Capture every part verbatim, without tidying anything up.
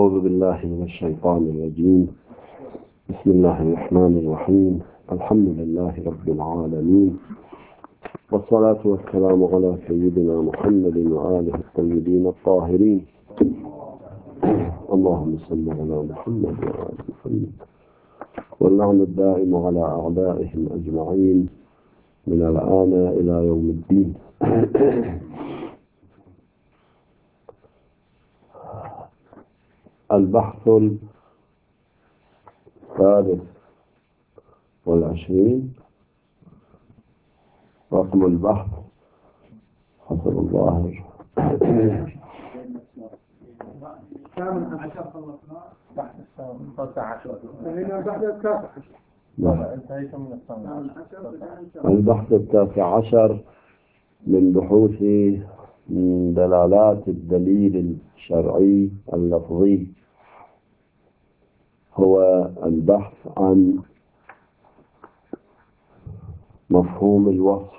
أعوذ بالله من الشيطان الرجيم. بسم الله الرحمن الرحيم. الحمد لله رب العالمين، والصلاة والسلام على سيدنا محمد وآله الطيبين الطاهرين. اللهم صل على محمد وآل محمد، واللعن الدائم على أعدائهم أجمعين من الآن إلى يوم الدين. البحث الثالث والعشرين، رقم البحث حسب الظاهر البحث التاسع عشر من بحوث من دلالات الدليل الشرعي اللفظي، هو البحث عن مفهوم الوصف،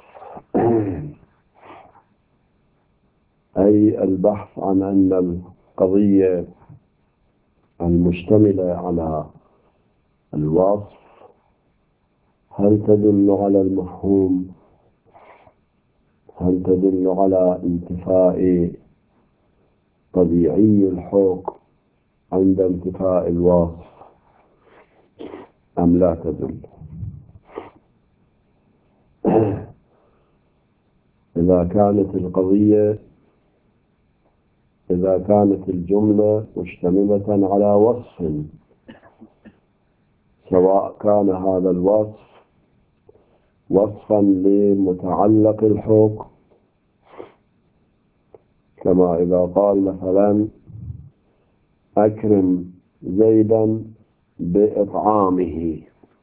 أي البحث عن أن القضية المشتملة على الوصف هل تدل على المفهوم، هل تدل على انتفاء طبيعي الحكم عند انتفاء الوصف أم لا تدل. إذا كانت القضية إذا كانت الجملة مشتملة على وصف، سواء كان هذا الوصف وصفا لمتعلق الحكم، كما إذا قال مثلا أكرم زيدا بإطعامه،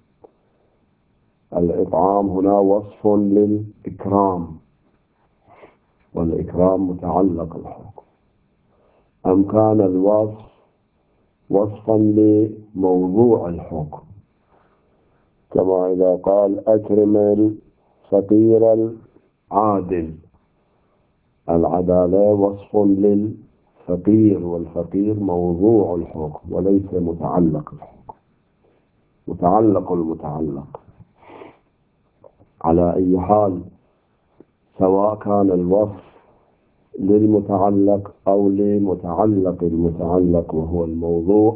الإطعام هنا وصف للإكرام، والإكرام متعلق الحكم. أم كان الوصف وصفا لموضوع الحكم، كما إذا قال أكرم الفقير العادل، العدالة وصف للفقير، والفقير موضوع الحكم وليس متعلق الحكم، متعلق المتعلق. على أي حال، سواء كان الوصف للمتعلق أو لمتعلق المتعلق وهو الموضوع،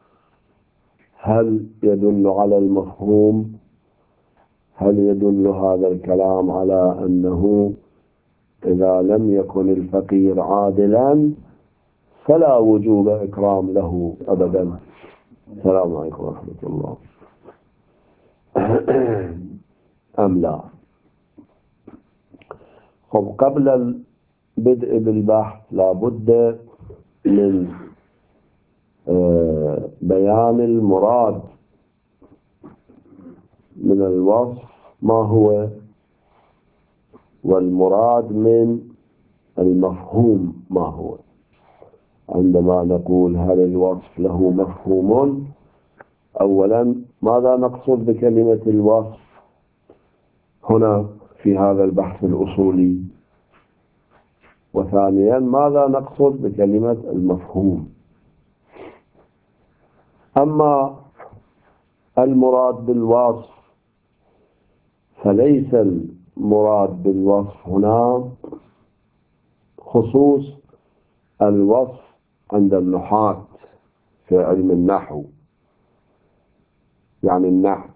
هل يدل على المفهوم؟ هل يدل هذا الكلام على أنه إذا لم يكن الفقير عادلا فلا وجوب إكرام له أبدا؟ السلام عليكم ورحمة الله. أم لا؟ خب، قبل البدء بالبحث لابد من بيان المراد من الوصف ما هو، والمراد من المفهوم ما هو. عندما نقول هل الوصف له مفهوم، أولا ماذا نقصد بكلمة الوصف هنا في هذا البحث الأصولي، وثانيا ماذا نقصد بكلمة المفهوم. أما المراد بالوصف فليس المراد بالوصف هنا خصوص الوصف عند النحاة في علم النحو، يعني النعت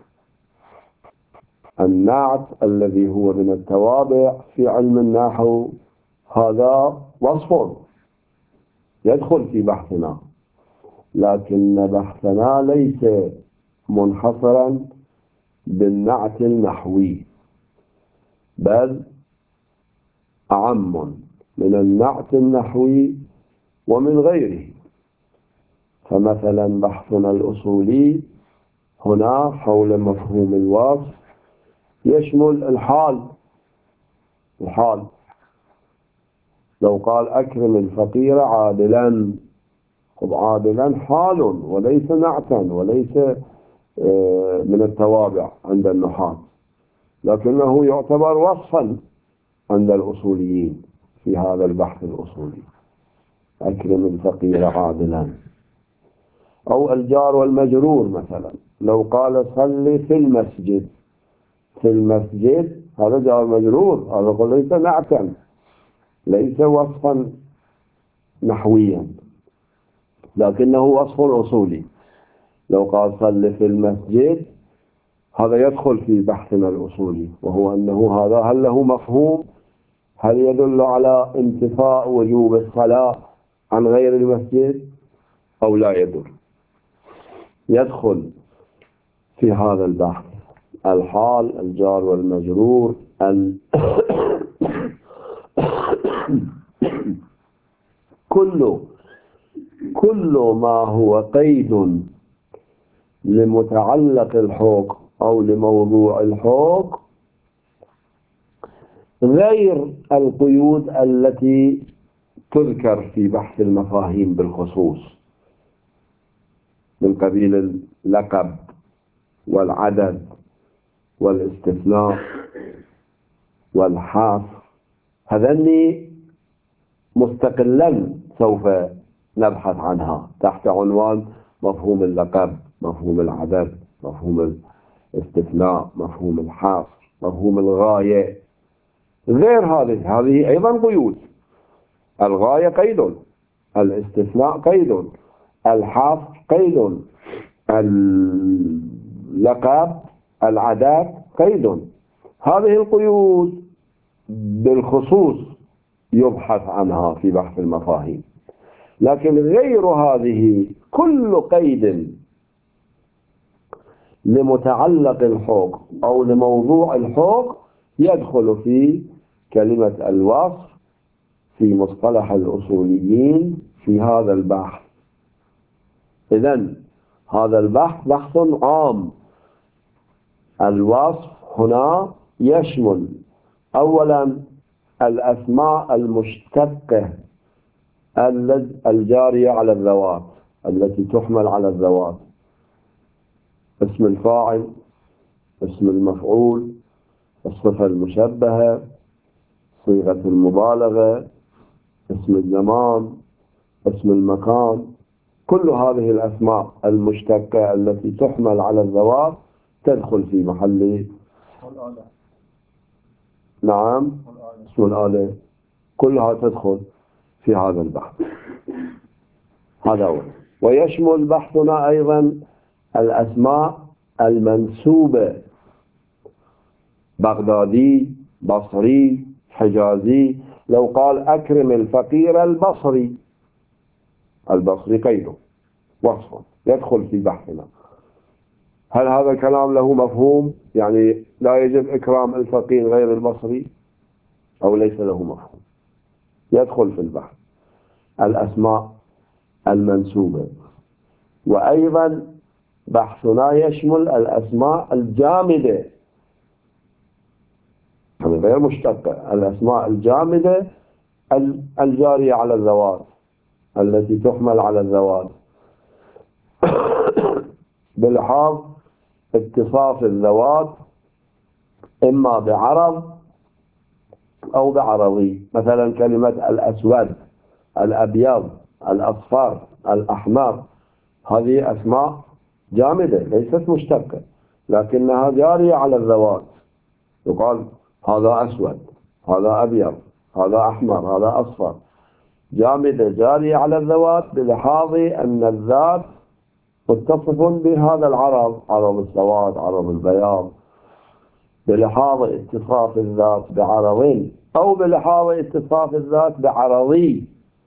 النعت الذي هو من التوابع في علم النحو، هذا وصف يدخل في بحثنا، لكن بحثنا ليس منحصرا بالنعت النحوي، بل أعم من النعت النحوي ومن غيره. فمثلا بحثنا الأصولي هنا حول مفهوم الوصف يشمل الحال الحال لو قال أكرم الفقير عادلا، خب عادلا حال وليس نعتا وليس من التوابع عند النحاة، لكنه يعتبر وصفا عند الأصوليين في هذا البحث الأصولي. أكرم الفقير عادلا، أو الجار والمجرور مثلا، لو قال صلي في المسجد، في المسجد هذا جار مجرور، هذا ليس نعتا، ليس وصفا نحويا، لكنه وصف أصولي. لو قال صلي في المسجد هذا يدخل في بحثنا الأصولي، وهو أنه هذا هل له مفهوم؟ هل يدل على انتفاء وجوب الصلاة عن غير المسجد أو لا يدل؟ يدخل في هذا البحث الحال، الجار والمجرور، كل كل ما هو قيد لمتعلق الحكم أو لموضوع الحكم غير القيود التي تذكر في بحث المفاهيم بالخصوص، من قبيل اللقب والعدد والاستثناء والحاف، هذني مستقلا سوف نبحث عنها تحت عنوان مفهوم اللقب، مفهوم العدد، مفهوم الاستثناء، مفهوم الحاف، مفهوم الغاية. غير هذه هذه أيضا قيود. الغاية قيد، الاستثناء قيد، الحاف قيد، اللقب، العدد قيد. هذه القيود بالخصوص يبحث عنها في بحث المفاهيم، لكن غير هذه كل قيد لمتعلق الحكم أو لموضوع الحكم يدخل في كلمة الوصف في مصطلح الأصوليين في هذا البحث. إذن هذا البحث بحث عام. الوصف هنا يشمل أولا الأسماء المشتقة الجارية على الذوات، التي تحمل على الذوات، اسم الفاعل، اسم المفعول، الصفة المشبهة، صيغة المبالغة، اسم الزمان، اسم المكان. كل هذه الأسماء المشتقة التي تحمل على الذوات تدخل في محل والآلة. نعم، اسم الآلة كلها تدخل في هذا البحث. هذا هو. ويشمل بحثنا أيضا الأسماء المنسوبة، بغدادي، بصري، حجازي. لو قال أكرم الفقير البصري، البصري قيده وصفه يدخل في بحثنا. هل هذا الكلام له مفهوم؟ يعني لا يجب إكرام الفقير غير البصري أو ليس له مفهوم؟ يدخل في البحث الأسماء المنسوبة. وأيضا بحثنا يشمل الأسماء الجامدة، يعني غير مشتقة، الأسماء الجامدة الجارية على الذوات، التي تحمل على الذوات بلحاظ اتصاف الذوات إما بعرض أو بعرضي. مثلا كلمة الأسود، الأبيض، الأصفر، الأحمر، هذه أسماء جامدة ليست مشتقة، لكنها جارية على الذوات. يقال هذا أسود، هذا أبيض، هذا أحمر، هذا أصفر، جامدة جارية على الذوات بلحاظ أن الذات متصف بهذا العرض، عرض السواد، عرض البياض، بلحاظ اتصاف الذات بعرض أو بلحاظ اتصاف الذات بعرضي.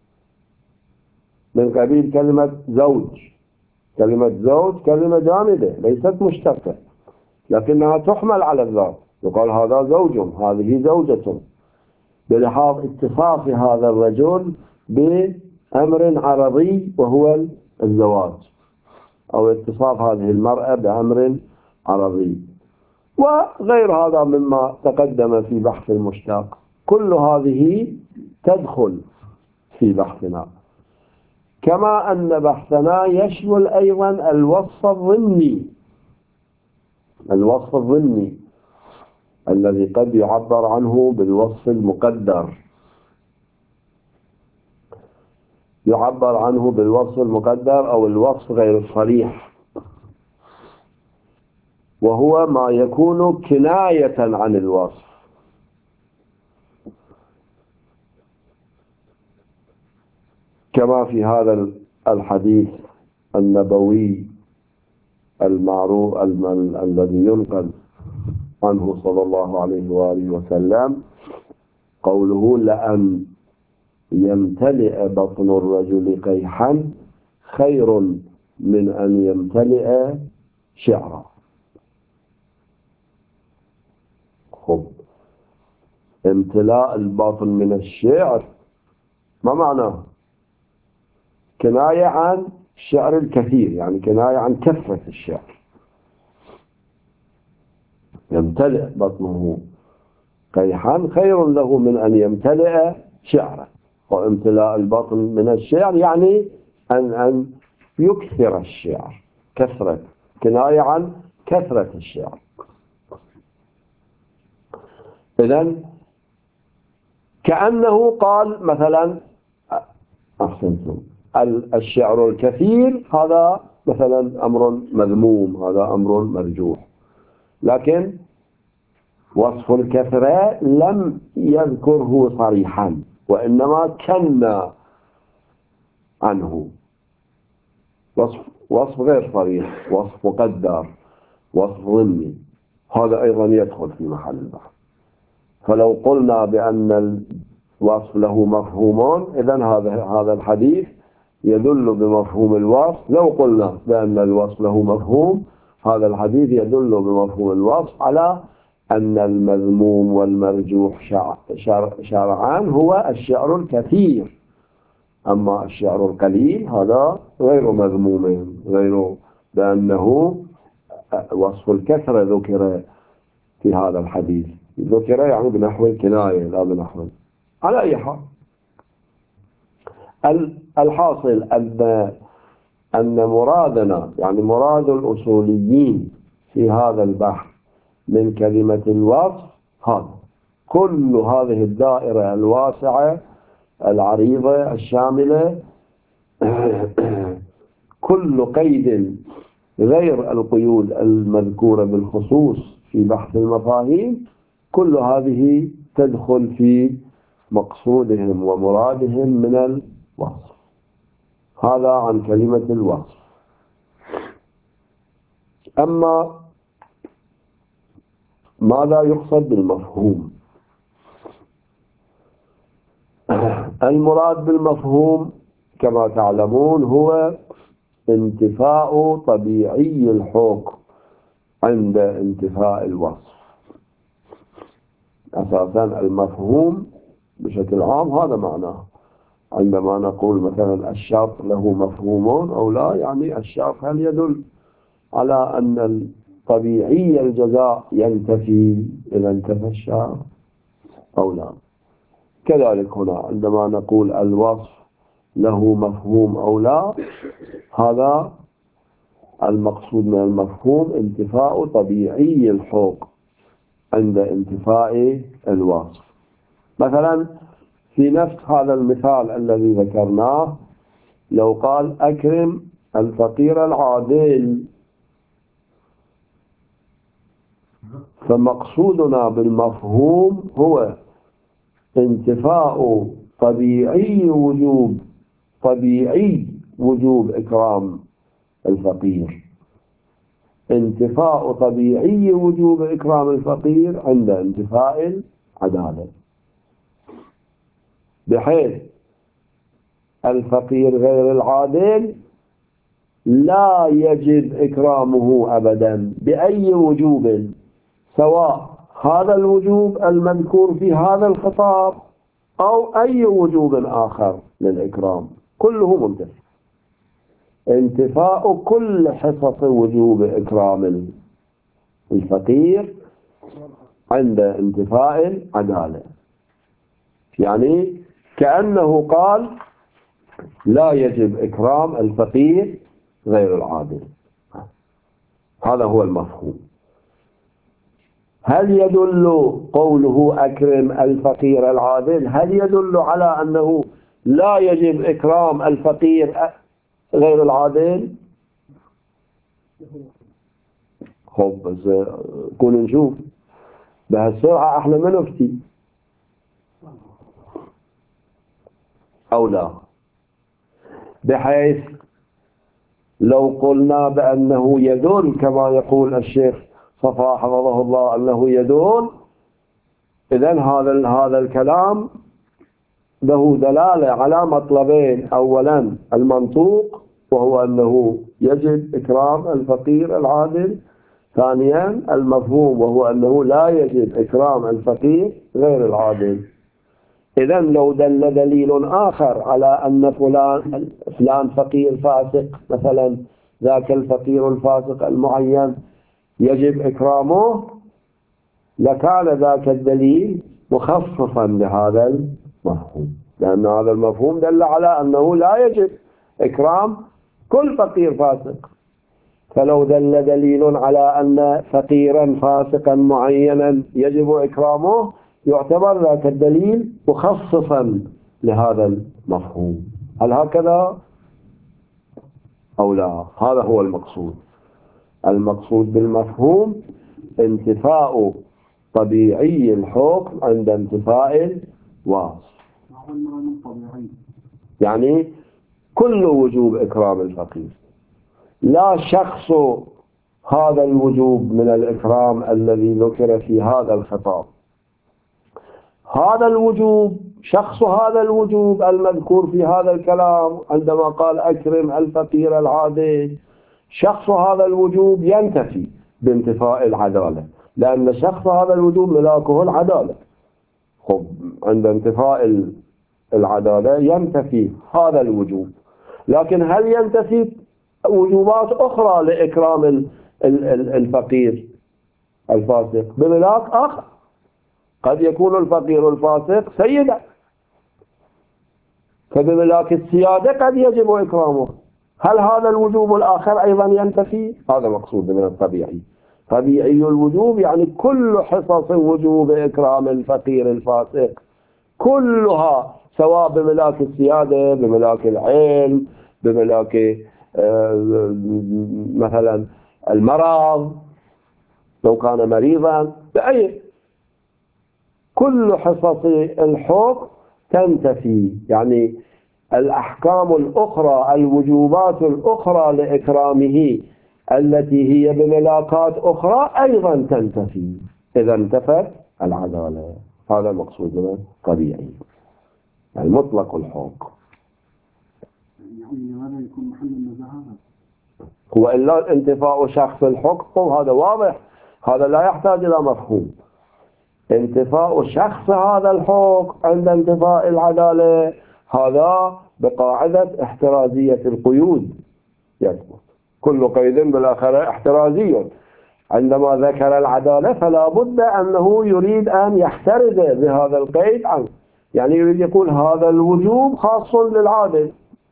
من قبيل كلمة زوج، كلمة زوج كلمة جامدة ليست مشتقة، لكنها تحمل على الذات، يقال هذا زوج، هذه زوجة، بلحاظ اتصاف هذا الرجل بأمر عرضي وهو الزواج، أو اتصاف هذه المرأة بأمر عرضي، وغير هذا مما تقدم في بحث المشتق. كل هذه تدخل في بحثنا، كما أن بحثنا يشمل أيضا الوصف الضمني، الوصف الضمني الذي قد يعبر عنه بالوصف المقدر. يعبر عنه بالوصف المقدر أو الوصف غير الصريح، وهو ما يكون كناية عن الوصف، كما في هذا الحديث النبوي المعروف الذي ينقل عنه صلى الله عليه وآله وسلم، قوله: لأن يمتلئ بطن الرجل قيحا خير من أن يمتلئ شعرا. خب، امتلاء الباطن من الشعر ما معناه؟ كناية عن الشعر الكثير، يعني كناية عن كثرة الشعر. يمتلئ بطنه قيحا خير له من أن يمتلئ شعرا. وامتلاء البطن من الشعر يعني أن أن يكثر الشعر، كثرة، كناية عن كثرة الشعر. إذن كأنه قال مثلا، أحسنتم، الشعر الكثير هذا مثلا أمر مذموم، هذا أمر مرجوح، لكن وصف الكثرة لم يذكره صريحا، وإنما كنا عنه وصف, وصف غير صريح، وصف مقدر، وصف ضمني، هذا أيضا يدخل في محل البحث. فلو قلنا بأن الوصف له مفهوم، إذن هذا هذا الحديث يدل بمفهوم الوصف. لو قلنا بأن الوصف له مفهوم، هذا الحديث يدل بمفهوم الوصف على أن المذموم والمرجوح شرعان هو الشعر الكثير، أما الشعر القليل هذا غير مذموم، غير بأنه وصف الكثرة ذكر في هذا الحديث، ذكر يعني بنحو الكناية لا بنحو. على أي حال، الحاصل أن أن مرادنا، يعني مراد الأصوليين في هذا البحث من كلمة الوصف، هذا كل هذه الدائرة الواسعة العريضة الشاملة، كل قيد غير القيود المذكورة بالخصوص في بحث المفاهيم، كل هذه تدخل في مقصودهم ومرادهم من الوصف. هذا عن كلمة الوصف. أما ماذا يقصد بالمفهوم؟ المراد بالمفهوم كما تعلمون هو انتفاء طبيعي الحكم عند انتفاء الوصف. أساسا المفهوم بشكل عام هذا معناه. عندما نقول مثلا الشرط له مفهوم أو لا، يعني الشرط هل يدل على أن طبيعي الجزاء ينتفي إذا انتفى الشرط أو لا. كذلك هنا عندما نقول الوصف له مفهوم أو لا، هذا المقصود من المفهوم انتفاء طبيعي الحكم عند انتفاء الوصف. مثلا في نفس هذا المثال الذي ذكرناه، لو قال أكرم الفقير العادل، فمقصودنا بالمفهوم هو انتفاء طبيعي وجوب طبيعي وجوب إكرام الفقير، انتفاء طبيعي وجوب إكرام الفقير عند انتفاء العدالة، بحيث الفقير غير العادل لا يجب إكرامه أبدا بأي وجوب، سواء هذا الوجوب المذكور في هذا الخطاب أو أي وجوب آخر للإكرام، كله منتفي. انتفاء كل حصص وجوب إكرام الفقير عند انتفاء العدالة. يعني كأنه قال لا يجب إكرام الفقير غير العادل. هذا هو المفهوم. هل يدل قوله أكرم الفقير العادل، هل يدل على أنه لا يجب إكرام الفقير غير العادل؟ خب بس كون نشوف بهالسرعة احنا ما نفتي أو لا، بحيث لو قلنا بأنه يدل كما يقول الشيخ صفا حفظه الله أنه يدل، إذن هذا هذا الكلام له دلالة على مطلبين: أولا المنطوق وهو أنه يجب إكرام الفقير العادل، ثانيا المفهوم وهو أنه لا يجب إكرام الفقير غير العادل. إذن لو دل دليل آخر على أن فلان فلان فقير فاسق مثلا، ذاك الفقير الفاسق المعين يجب إكرامه، لكان ذاك الدليل مخففا لهذا المفهوم، لأن هذا المفهوم دل على أنه لا يجب إكرام كل فقير فاسق. فلو دل دليل على أن فقيرا فاسقا معينا يجب إكرامه، يعتبر ذاك الدليل مخصصا لهذا المفهوم. هل هكذا أو لا؟ هذا هو المقصود. المقصود بالمفهوم انتفاء طبيعي الحكم عند انتفاء الوصف، يعني كل وجوب إكرام الفقير، لا شخص هذا الوجوب من الإكرام الذي ذكر في هذا الخطاب. هذا الوجوب، شخص هذا الوجوب المذكور في هذا الكلام عندما قال أكرم الفقير العادل، شخص هذا الوجوب ينتفي بانتفاء العدالة، لأن شخص هذا الوجوب ملاكه العدالة. خب عند انتفاء العدالة ينتفي هذا الوجوب، لكن هل ينتفي وجوبات أخرى لإكرام الفقير الفاسق بملاك آخر؟ قد يكون الفقير الفاسق سيدا، فبملاك السيادة قد يجب إكرامه. هل هذا الوجوب الآخر أيضا ينتفي؟ هذا مقصود من الطبيعي. طبيعي الوجوب يعني كل حصص وجوب إكرام الفقير الفاسق كلها، سواء بملاك السيادة، بملاك العلم، بملاك مثلا المرض لو كان مريضا، بأي كل حصص الحكم تنتفي، يعني الأحكام الأخرى الوجوبات الأخرى لإكرامه التي هي بملاكات أخرى أيضا تنتفي إذا انتفت العدالة. هذا المقصود من الطبيعي المطلق الحكم. يعني لماذا يكون محل النزاهة؟ هو إلا انتفاء شخص الحكم، هذا واضح، هذا لا يحتاج إلى مفهوم. انتفاء شخص هذا الحكم عند انتفاء العدالة هذا بقاعدة احترازية القيود يثبت. كل قيد بالآخر احترازي. عندما ذكر العدالة فلا بد أنه يريد أن يحترز بهذا القيد عنه، يعني يريد يقول هذا الوجوب خاص للعادل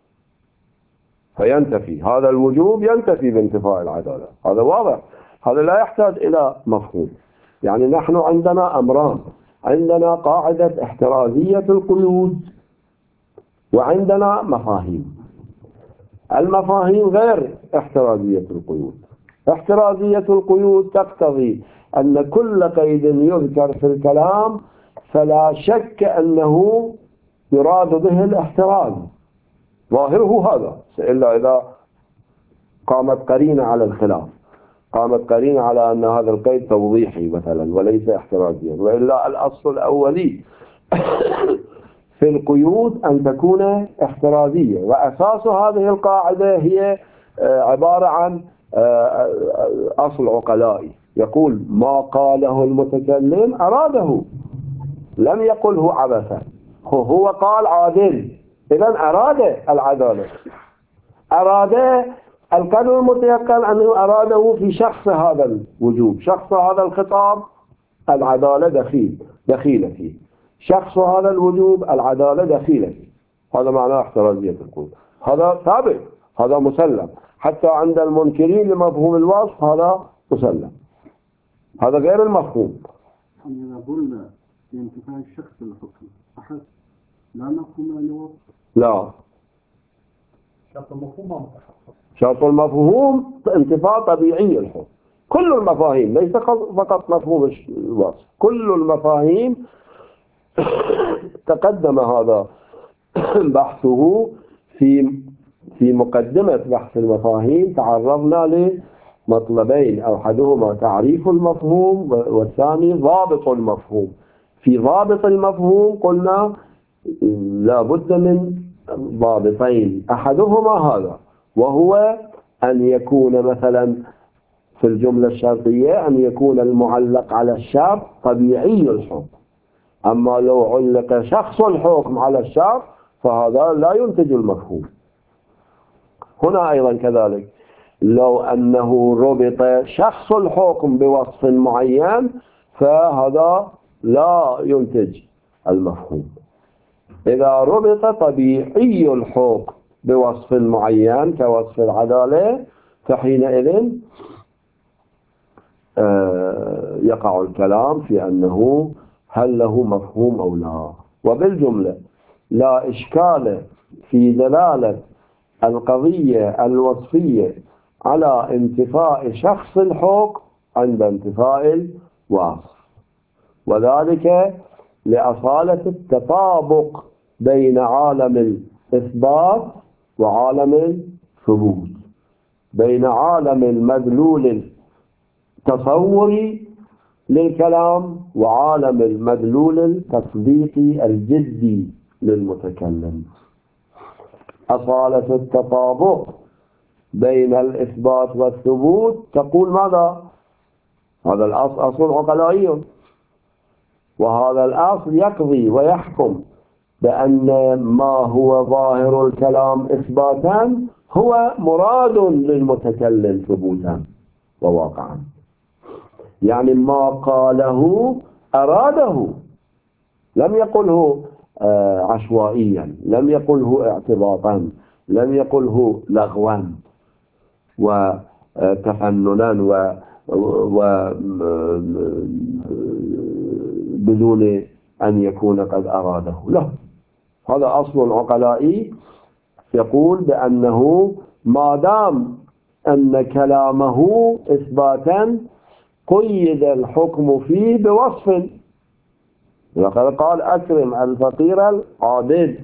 فينتفي، هذا الوجوب ينتفي بانتفاء العدالة. هذا واضح، هذا لا يحتاج إلى مفهوم. يعني نحن عندنا أمران: عندنا قاعدة احترازية القيود وعندنا مفاهيم. المفاهيم غير احترازية القيود. احترازية القيود تقتضي أن كل قيد يذكر في الكلام فلا شك أنه يراد به الاحتراز، ظاهره هذا، إلا إذا قامت قرينة على الخلاف، قامت قرينة على أن هذا القيد توضيحي مثلا وليس احترازيا، وإلا الأصل الأولي في القيود أن تكون احترازية. وأساس هذه القاعدة هي عبارة عن أصل عقلائي يقول ما قاله المتكلم أراده، لم يقله عبثا. هو قال عادل، إذن أراد العدالة، أراد القدر المتيقن أنه أراده في شخص هذا الوجوب، شخص هذا الخطاب العدالة دخيل دخيلة فيه، شخص هذا الوجوب العدالة دخيلة فيه. هذا معناه احترازية القيود، هذا ثابت، هذا مسلم، حتى عند المنكرين لمفهوم الوصف هذا مسلم، هذا غير المفهوم. إذا قلنا بانتفاء الشخص الحكم أحد لا مفهوم للوصف. لا، شرط المفهوم ما متحقق. شرط المفهوم انتفاء طبيعي الحكم. كل المفاهيم، ليس فقط مفهوم الوصف، كل المفاهيم تقدم هذا بحثه في في مقدمة بحث المفاهيم. تعرضنا لمطلبين، أحدهما تعريف المفهوم والثاني ضابط المفهوم. في ضابط المفهوم قلنا لا بد من ضابطين، أحدهما هذا، وهو أن يكون مثلا في الجملة الشرطية أن يكون المعلق على الشرط طبيعي الحكم. أما لو علق شخص الحكم على الشرط فهذا لا ينتج المفهوم. هنا أيضا كذلك، لو أنه ربط شخص الحكم بوصف معين فهذا لا ينتج المفهوم. إذا ربط طبيعي الحكم بوصف معين كوصف العدالة فحينئذ يقع الكلام في أنه هل له مفهوم أو لا. وبالجملة لا إشكال في دلالة القضية الوصفية على انتفاء شخص الحكم عند انتفاء الوصف، وذلك لأصالة التطابق بين عالم الإثبات وعالم الثبوت، بين عالم المدلول التصوري للكلام وعالم المدلول التصديقي الجدي للمتكلم. أصالة التطابق بين الإثبات والثبوت تقول ماذا؟ هذا الأصل أصل عقلائي، وهذا الأصل يقضي ويحكم بأن ما هو ظاهر الكلام إثباتا هو مراد للمتكلم ثبوتا وواقعا. يعني ما قاله أراده، لم يقله عشوائيا، لم يقله اعتباطا، لم يقله لغوا وتفننا وبدون أن يكون قد أراده. لا، هذا أصل عقلائي يقول بأنه ما دام أن كلامه إثباتا قيد الحكم فيه بوصف، وقد قال أكرم الفقير العابد،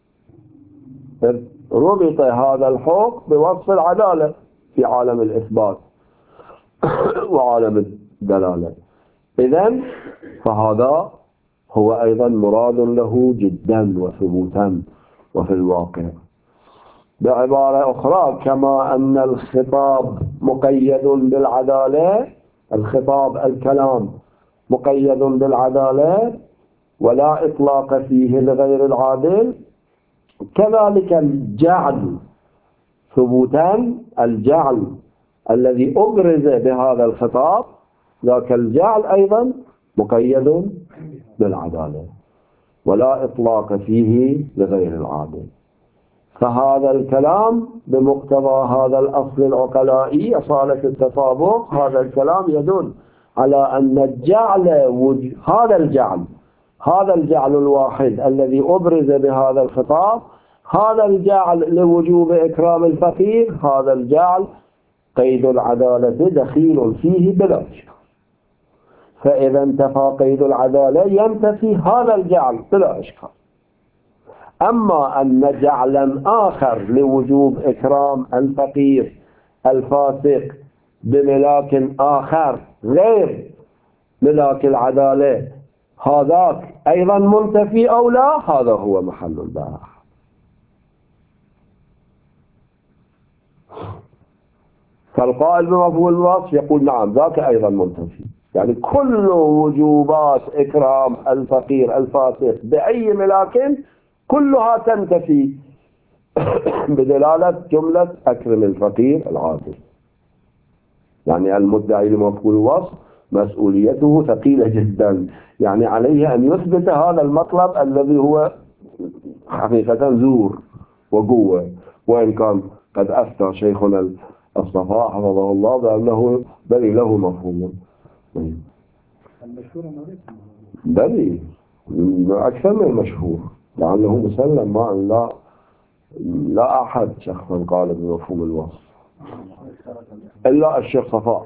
ربط هذا الحكم بوصف العدالة في عالم الإثبات وعالم الدلالة. إذن فهذا هو أيضا مراد له جدا وثبوتا وفي الواقع. بعبارة أخرى، كما أن الخطاب مقيد بالعدالة، الخطاب الكلام مقيد بالعدالة ولا إطلاق فيه لغير العادل، كذلك الجعل ثبوتا، الجعل الذي أبرز بهذا الخطاب ذاك الجعل أيضا مقيد بالعدالة ولا إطلاق فيه لغير العادل. فهذا الكلام بمقتضى هذا الأصل العقلائي أصالة التطابق، هذا الكلام يدل على أن الجعل هذا الجعل هذا الجعل الواحد الذي أبرز بهذا الخطاب، هذا الجعل لوجوب إكرام الفقير، هذا الجعل قيد العدالة دخيل فيه بلا إشكال. فإذا انتفى قيد العدالة ينتفي هذا الجعل بلا إشكال. أما أن جعلا آخر لوجوب إكرام الفقير الفاسق بملاك آخر غير ملاك العدالة هذاك أيضا منتفي أو لا، هذا هو محل البحث. فالقائل بمفهوم الوصف يقول نعم ذاك أيضا منتفي، يعني كل وجوبات إكرام الفقير الفاسق بأي ملاك كلها تنتفي بدلالة جملة أكرم الفقير العادل. يعني المدعي لمفهوم الوصف مسؤوليته ثقيلة جدا، يعني عليه أن يثبت هذا المطلب الذي هو حقيقة زور وقوة، وإن كان قد أفتى شيخنا الصفاء حفظه الله بأنه بل له مفهوم. المشهور بل أكثر من المشهور، لعله مسلم ما لا لا أحد شخصا قال بمفهوم الوصف إلا الشيخ صفاء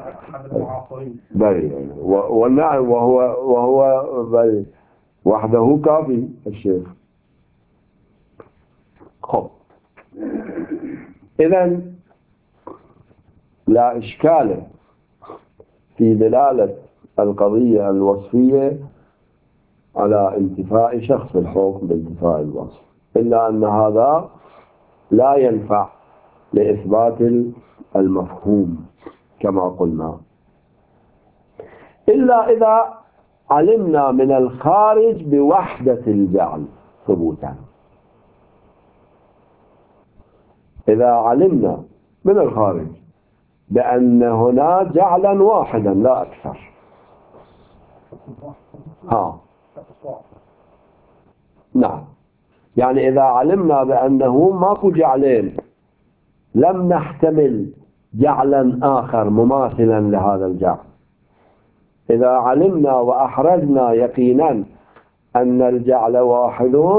بل والنعم وهو وهو بل وحده كافي الشيخ. خب إذن لا إشكال في دلالة القضية الوصفية على انتفاء شخص الحكم بانتفاء الوصف، إلا أن هذا لا ينفع لإثبات المفهوم كما قلنا، إلا إذا علمنا من الخارج بوحدة الجعل ثبوتا. إذا علمنا من الخارج بأن هنا جعلا واحدا لا أكثر، ها نعم، يعني إذا علمنا بأنه ماكو جعلين، لم نحتمل جعلا آخر مماثلا لهذا الجعل، إذا علمنا وأحرزنا يقينا أن الجعل واحد،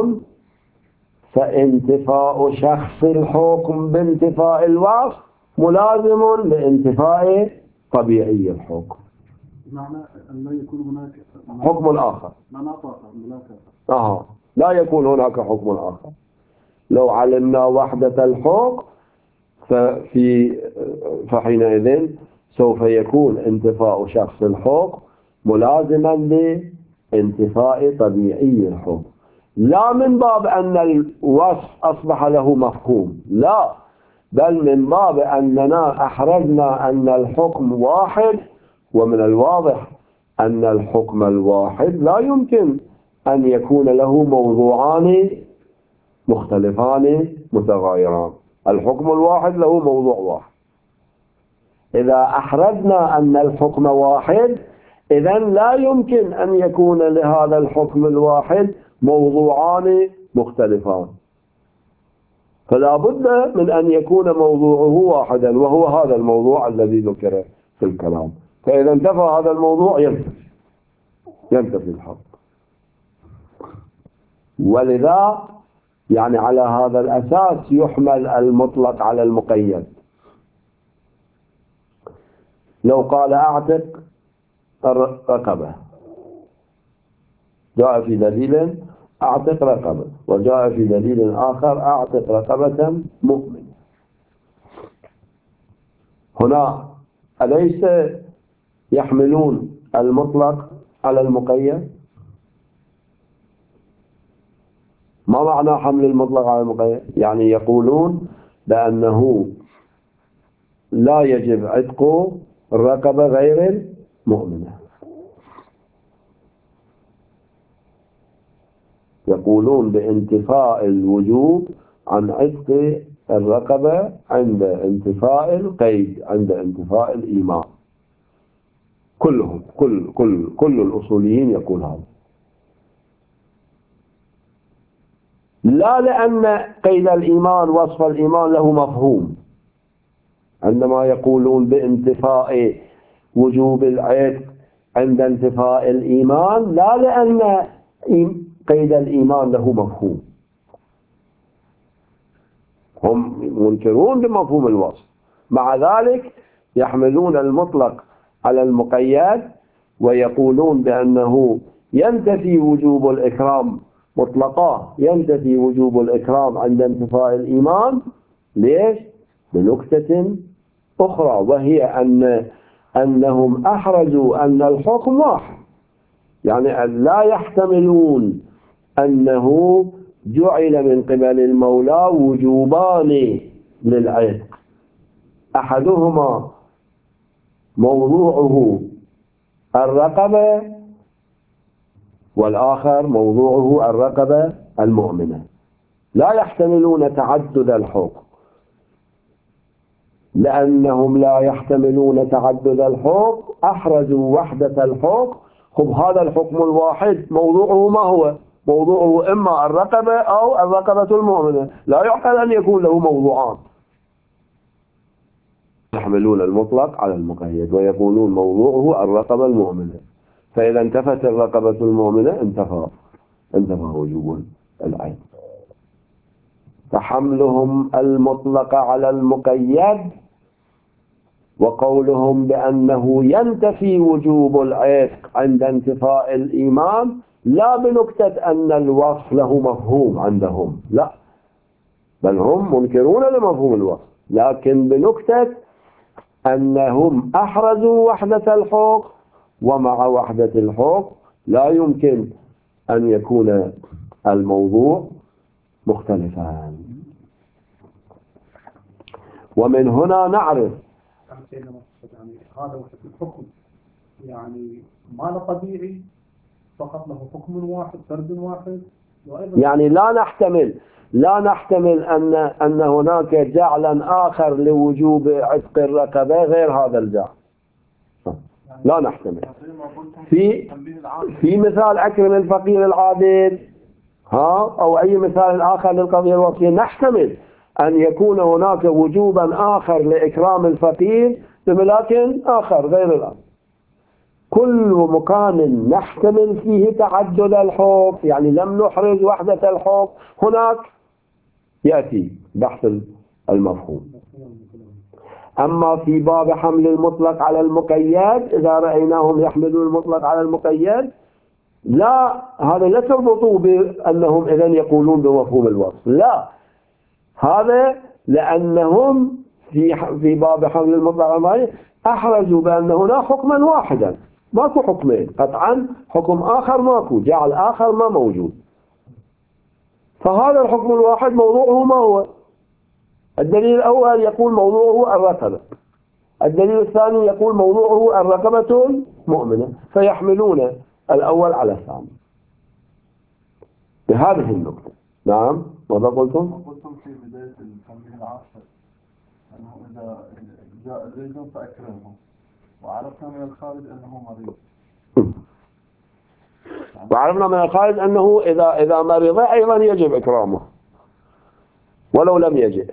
فانتفاء شخص الحكم بانتفاء الوصف ملازم لانتفاء طبيعي الحكم. معنى أن لا يكون هناك حكم آخر. معنى آخر آه لا يكون هناك حكم آخر. لو علمنا وحدة الحكم ففي فحينئذ سوف يكون انتفاء شخص الحكم ملازما لانتفاء طبيعي الحكم، لا من باب أن الوصف أصبح له مفهوم، لا، بل من باب أننا أحرزنا أن الحكم واحد، ومن الواضح أن الحكم الواحد لا يمكن أن يكون له موضوعان مختلفان متغايران، الحكم الواحد له موضوع واحد. إذا أحرزنا أن الحكم واحد، إذن لا يمكن أن يكون لهذا الحكم الواحد موضوعان مختلفان، فلا بد من أن يكون موضوعه واحدا، وهو هذا الموضوع الذي ذكر في الكلام. فإذا انتفى هذا الموضوع ينتفي ينتفي الحق. ولذا يعني على هذا الأساس يحمل المطلق على المقيد. لو قال أعتق رقبة، جاء في دليل أعتق رقبة، وجاء في دليل آخر أعتق رقبة مؤمن، هنا أليس يحملون المطلق على المقيد؟ ما معنى حمل المطلق على المقيد؟ يعني يقولون بأنه لا يجب عتق الرقبة غير المؤمنة، يقولون بانتفاء الوجوب عن عتق الرقبة عند انتفاء القيد، عند انتفاء الإيمان. كلهم كل كل كل الأصوليين يقول هذا، لا لأن قيد الإيمان وصف الإيمان له مفهوم، عندما يقولون بانتفاء وجوب العتق عند انتفاء الإيمان، لا لأن قيد الإيمان له مفهوم، هم منكرون بمفهوم الوصف، مع ذلك يحملون المطلق على المقيد، ويقولون بأنه ينتفي وجوب الإكرام مطلقا، ينتفي وجوب الإكرام عند انتفاء الإيمان. ليش؟ بنكتة أخرى، وهي أن أنهم أحرزوا أن الحكم واحد، يعني أن لا يحتملون أنه جعل من قبل المولى وجوبان للعتق، أحدهما موضوعه الرقبة والآخر موضوعه الرقبة المؤمنة، لا يحتملون تعدد الحكم، لأنهم لا يحتملون تعدد الحكم أحرزوا وحدة الحكم. خب هذا الحكم الواحد موضوعه ما هو؟ موضوعه إما الرقبة أو الرقبة المؤمنة، لا يعقل أن يكون له موضوعان. يحملون المطلق على المقيد ويقولون موضوعه الرقبة المؤمنة، فإذا انتفت الرقبة المؤمنة انتفى انتفى وجوب العين. فحملهم المطلق على المقيد وقولهم بأنه ينتفي وجوب العتق عند انتفاء الإيمان لا بنكتة أن الوصف له مفهوم عندهم، لا، بل هم منكرون لمفهوم الوصف، لكن بنكتة أنهم أحرزوا وحدة الحكم، ومع وحدة الحكم لا يمكن أن يكون الموضوع مختلفا. ومن هنا نعرف يعني هذا وحدة الحكم يعني ما له طبيعي فقط، له حكم واحد فرد واحد. يعني لا نحتمل لا نحتمل أن أن هناك جعلا آخر لوجوب عتق الرقبة غير هذا الجعل، لا نحتمل. في في مثال أكرم الفقير العادل ها أو أي مثال آخر للقضية الوصفية نحتمل أن يكون هناك وجوبا آخر لإكرام الفقير بملاك آخر غير الآن. كل مكان نحتمل فيه تعدد الحكم، يعني لم نحرز وحدة الحكم، هناك يأتي بحث المفهوم. أما في باب حمل المطلق على المقيد، إذا رأيناهم يحملون المطلق على المقيد، لا، هذا لا تربطوا بأنهم إذن يقولون بمفهوم الوصف، لا، هذا لأنهم في في باب حمل المطلق على المقيد أحرزوا بأن هناك حكما واحدا، ماكو حكمين قطعا، حكم آخر ماكو، جعل آخر ما موجود. فهذا الحكم الواحد موضوعه ما هو؟ الدليل الأول يقول موضوعه الرقبة، الدليل الثاني يقول موضوعه الرقبة المؤمنة، فيحملون الأول على الثاني بهذه النقطة. نعم، ماذا قلتم؟ قلتم في بداية التنبيه العاشر أنه إذا جاء زيد فأكرمه، وعرفنا من الخارج أنه مريض. وعرفنا من الخارج أنه إذا إذا مرض أيضا يجب إكرامه ولو لم يجئ.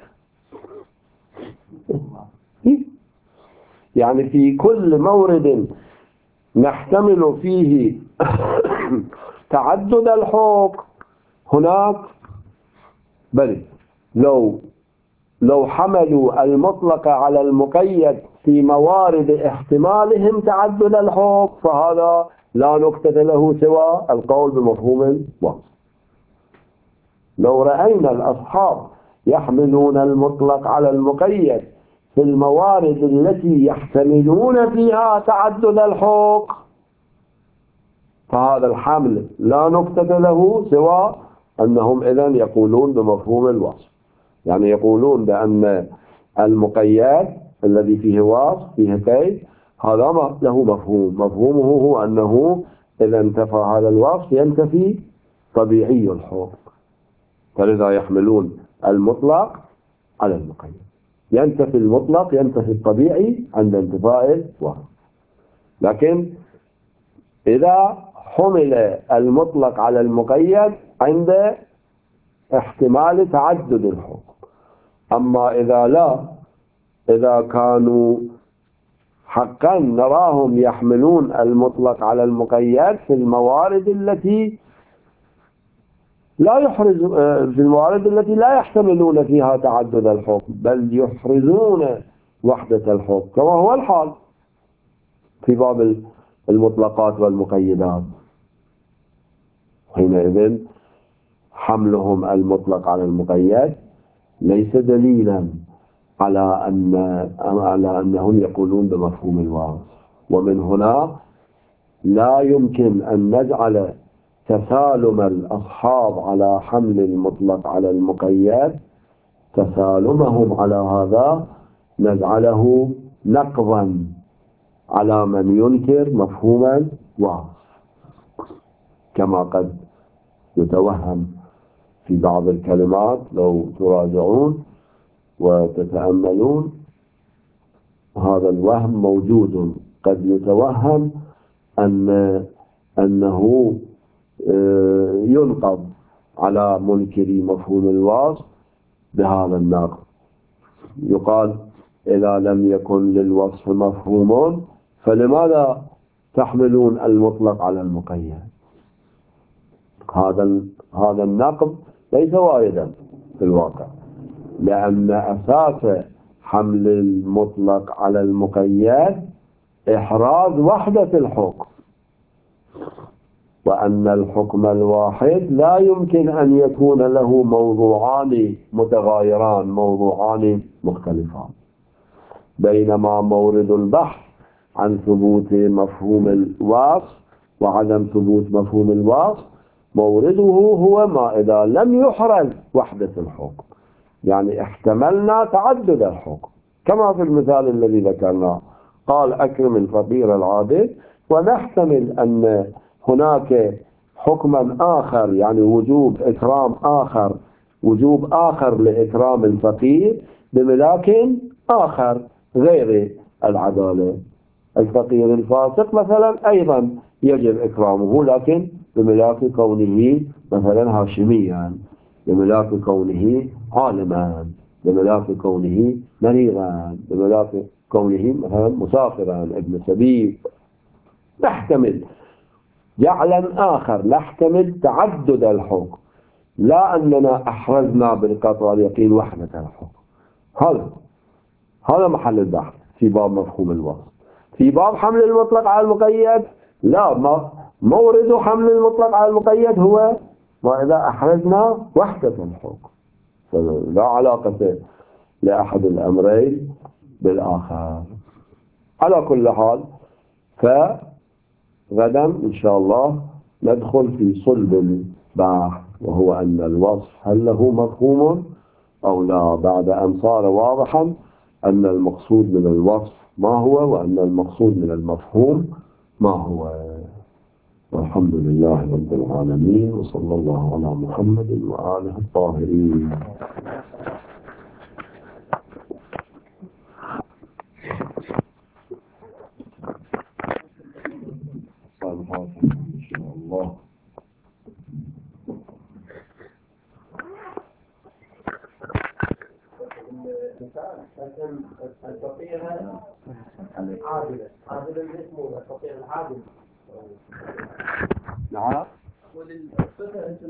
يعني في كل مورد نحتمل فيه تعدد الحكم هناك، بل لو لو حملوا المطلق على المقيد في موارد احتمالهم تعدد الحكم فهذا لا نكتة له سوى القول بمفهوم الوصف. لو رأينا الأصحاب يحملون المطلق على المقيد في الموارد التي يحتملون فيها تعدد الحكم فهذا الحمل لا نكتة له سوى أنهم إذن يقولون بمفهوم الوصف، يعني يقولون بأن المقيد الذي فيه وصف فيه قيد هذا ما له مفهوم، مفهومه هو أنه إذا انتفى هذا الوصف ينتفي طبيعي الحكم، فلذا يحملون المطلق على المقيد، ينتفي المطلق ينتفي الطبيعي عند انتفاء الوصف. لكن إذا حمل المطلق على المقيد عند احتمال تعدد الحكم، أما إذا لا، إذا كانوا حقا نراهم يحملون المطلق على المقيد في الموارد التي لا يحرز في الموارد التي لا يحتملون فيها تعدد الحكم بل يحرزون وحدة الحكم كما هو الحال في باب المطلقات والمقيدات، حينئذ حملهم المطلق على المقيد ليس دليلا على أن على أنهم يقولون بمفهوم الوصف. ومن هنا لا يمكن أن نجعل تسالم الأصحاب على حمل المطلق على المقيد تسالمهم على هذا نجعله نقضا على من ينكر مفهوم الوصف، كما قد يتوهم في بعض الكلمات لو تراجعون وتتأملون هذا الوهم موجود. قد يتوهم أن أنه ينقض على منكري مفهوم الوصف بهذا النقض، يقال إذا لم يكن للوصف مفهوم فلماذا تحملون المطلق على المقيد؟ هذا هذا النقض ليس واردا في الواقع، لأن أساس حمل المطلق على المقيد إحراز وحدة الحكم، وأن الحكم الواحد لا يمكن أن يكون له موضوعان متغايران، موضوعان مختلفان، بينما مورد البحث عن ثبوت مفهوم الوصف وعدم ثبوت مفهوم الوصف مورده هو ما إذا لم يحرز وحدة الحكم، يعني احتملنا تعدد الحكم، كما في المثال الذي ذكرناه، قال أكرم الفقير العادل، ونحتمل أن هناك حكما آخر، يعني وجوب إكرام آخر، وجوب آخر لإكرام الفقير بملاك آخر غير العدالة. الفقير الفاسق مثلا أيضا يجب إكرامه، لكن بملاك كونه مثلا هاشميا، بملاك كونه عالما، بملاك كونه مريضا، بملاك كونه مثلا مسافرا ابن سبيل. نحتمل جعلا آخر، نحتمل تعدد الحكم، لا أننا أحرزنا بالقطع واليقين وحدة الحكم. هذا هذا محل البحث في باب مفهوم الوصف. في باب حمل المطلق على المقيد لا، ما مورد حمل المطلق على المقيد هو ما إذا أحرزنا وحدة الحكم، لا علاقة لأحد الأمرين بالآخر. على كل حال، فغدا إن شاء الله ندخل في صلب البحث، وهو أن الوصف هل له مفهوم أو لا، بعد أن صار واضحا أن المقصود من الوصف ما هو، وأن المقصود من المفهوم ما هو. والحمد لله رب العالمين، وصلى الله على محمد وآله الطاهرين. إن شاء الله. الفقير عادل عادل اسمه الفقير العادل. نعم.